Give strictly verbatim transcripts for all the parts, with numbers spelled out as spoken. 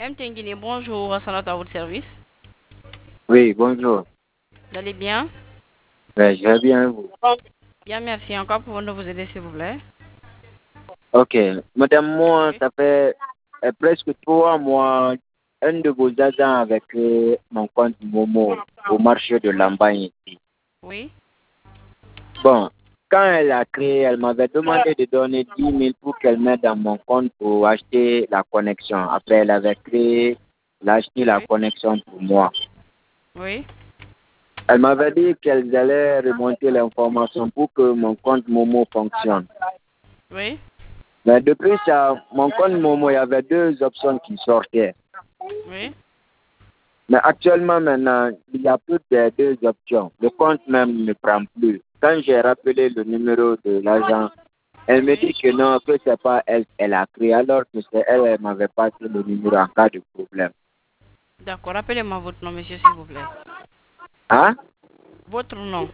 M. Tenguini, bonjour, Sanat à votre service. Oui, bonjour. Vous allez bien? Ouais, je vais bien, vous. Bien, merci. Encore pouvons-nous vous aider, s'il vous plaît? Ok. Madame, moi, Oui. ça fait euh, presque trois mois, un de vos agents avait créé mon compte Momo au marché de Lambagne ici. Oui. Bon, quand elle a créé, elle m'avait demandé de donner dix mille pour qu'elle mette dans mon compte pour acheter la connexion. Après, elle avait créé, elle a acheté la Oui. connexion pour moi. Oui. Elle m'avait dit qu'elle allait remonter l'information pour que mon compte Momo fonctionne. Oui. Mais depuis ça, mon compte Momo, il y avait deux options qui sortaient. Oui. Mais actuellement, maintenant, il n'y a plus de deux options. Le compte même ne prend plus. Quand j'ai rappelé le numéro de l'agent, elle me Oui. dit que non, que ce n'est pas elle, elle a créé, alors que c'est elle, elle m'avait passé le numéro en cas de problème. D'accord. Rappelez-moi votre nom, monsieur, s'il vous plaît. Hein? Votre nom.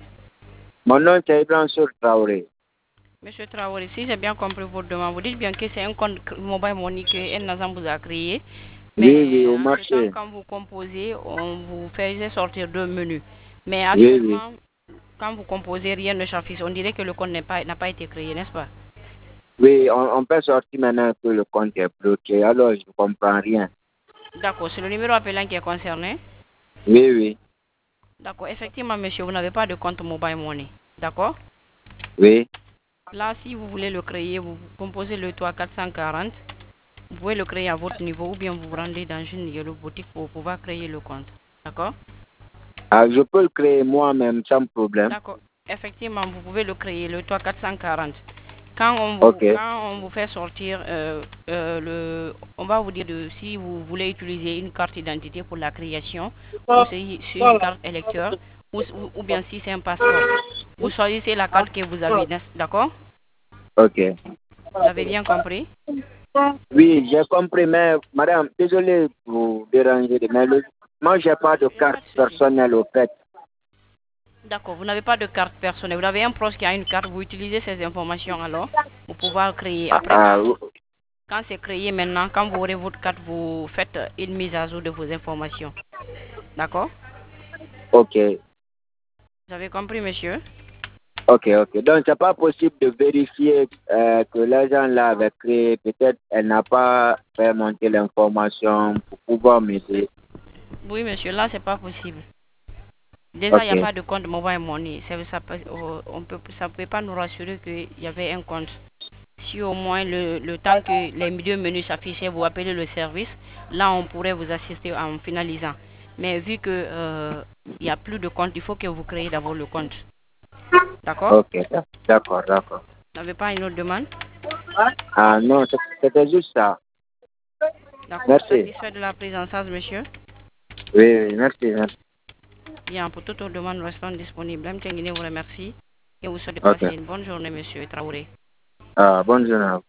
Mon nom, c'est Ibrahim Sour Traoré. Monsieur Traoré, si j'ai bien compris votre demande, vous dites bien que c'est un compte mobile money que un agent vous a créé. Oui, oui, Mais au en ce temps, marché. quand vous composez, on vous faisait sortir deux menus. Mais Oui, oui. actuellement, quand vous composez, rien ne s'affiche. On dirait que le compte n'a pas, n'a pas été créé, n'est-ce pas? Oui, on, on peut sortir maintenant que le compte est bloqué, alors je ne comprends rien. D'accord, c'est le numéro appelant qui est concerné. Oui, oui, D'accord, effectivement, monsieur, vous n'avez pas de compte mobile money. D'accord? oui. Là, si vous voulez le créer, vous composez le trois quatre cent quarante. Vous pouvez le créer à votre niveau ou bien vous vous rendez dans une yellow boutique pour pouvoir créer le compte. D'accord? Ah, je peux le créer moi-même sans problème. D'accord. Effectivement, vous pouvez le créer, le trois quatre cent quarante. Quand on vous, Ok, quand on vous fait sortir, euh, euh, le, on va vous dire de, si vous voulez utiliser une carte d'identité pour la création, ou si c'est une carte électeur, ou, ou, ou bien si c'est un passeport. Vous choisissez la carte que vous avez, n'est-ce- d'accord? ok. Vous avez bien compris? Oui, j'ai compris, mais madame, désolé pour vous déranger, mais le, moi, j'ai pas de Il n'y a carte pas de souci. personnelle au fait. D'accord, vous n'avez pas de carte personnelle. Vous avez un proche qui a une carte, vous utilisez ces informations alors pour pouvoir créer. Ah, Après, ah, quand, quand c'est créé maintenant, quand vous aurez votre carte, vous faites une mise à jour de vos informations. D'accord? ok, Vous avez compris, monsieur? ok, ok. Donc, c'est pas possible de vérifier euh, que l'agent là avait créé. Peut-être elle n'a pas fait monter l'information pour pouvoir m'aider. Oui, monsieur, là, c'est pas possible. Déjà, il n'y a Ok, pas de compte mobile money. Ça, ça, peut- euh, on peut, ça ne peut pas nous rassurer qu'il y avait un compte. Si au moins le, le temps que les deux menus s'affichaient, vous appelez le service, là on pourrait vous assister en finalisant. Mais vu que euh, il n'y a plus de compte, il faut que vous créez d'abord le compte. D'accord? ok, d'accord, d'accord. Vous n'avez pas une autre demande? Ah non, c'est- c'était juste ça. D'accord. Merci. Satisfait de la prise en charge, monsieur? Oui, oui, merci, merci. Bien, pour toute autre demande, nous restons disponibles. M. Tenguine vous remercie et vous souhaite Ok. passer une bonne journée, monsieur Traoré. Ah, bonne journée.